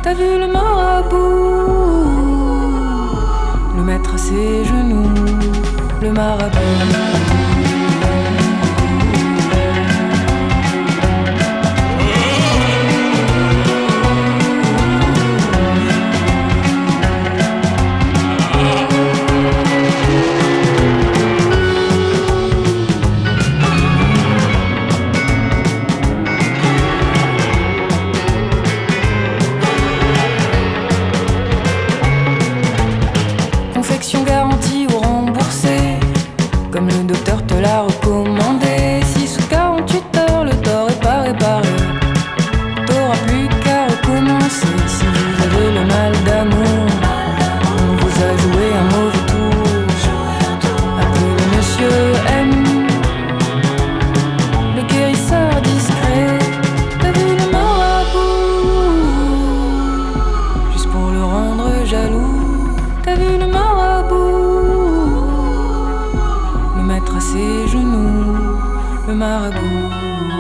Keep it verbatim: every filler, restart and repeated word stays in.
T'as vu le marabout, le mettre à ses genoux, le marabout. Confection garantie ou remboursée, comme le docteur te l'a recommandé. Si sous quarante-huit heures le tort est pas réparé, t'auras plus qu'à recommencer. Si vous avez le mal d'amour, on vous a joué un mauvais tour. Appelez Monsieur M, le guérisseur discret. T'as vu le marabout, juste pour le rendre jaloux. T'as vu le marabout, le mettre à ses genoux, le marabout.